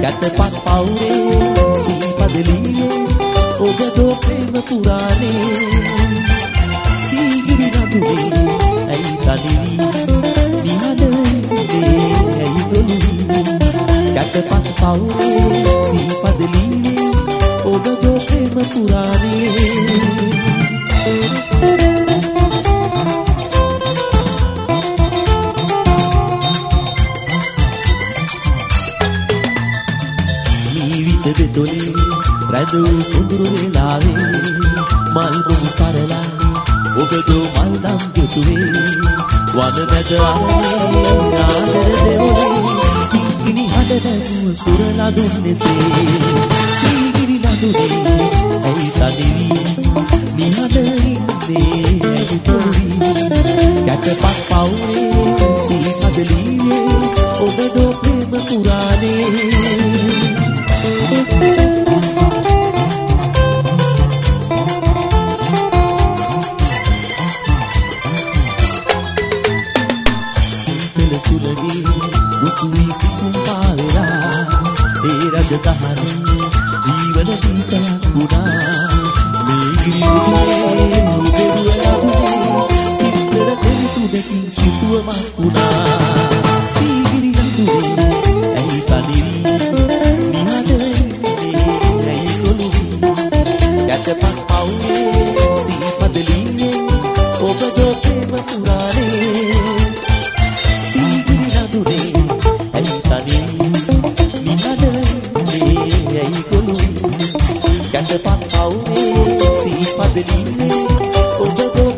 ගැටපත් පවුරේ සීපදලියේ ඔබ දෝ ප්‍රේම පුරානේ සීගිරි නදුවේ ඇයි තනිවි නිහඬේ ඇයි ගොළුවි ගැටපත් පවුරේ සීපදලියේ ඔබ දෝ ප්‍රේම පුරානේ දෙතොලේ රැඳූ සුඳුරු වේලාවේ මල් බොමු සරලානේ ඔබ දෝ මල් දම් ගෙතුවේ වන මැද ආනේ ආදර දෙවොලේ කිස්කිනි හඬ නැතුව සුරලා දුන්නේසේ සීගිරි නදුවේ ඇයි තනිවි නිහඬ ඉන්නේ ඇයි තොවි ගැටපත් පවුරේ සීපදලියේ ඔබ දෝ ප්‍රේම පුරානේ සිතල සුලගේ උසුවි සිසුම් පාවෙලා ඒ රජදහන ජීවන දීපයක් වුණා මේ ගිරියුනේ උදෙරුවලා සිතර දෙවිතු දෙකින් සිතුවමක් වුණා සීගිරි නදුවේ ඇයි තනිවි ගැටපත් පවුරේ සීපදලියේ ඔබ දෝ ප්‍රේම පුරානේ සීගිරි නදුවේ ඇයි තනිවි නිහඬේ ඇයි ගොළුවි ගැටපත් පවුරේ සීපදලියේ ඔබ දෝ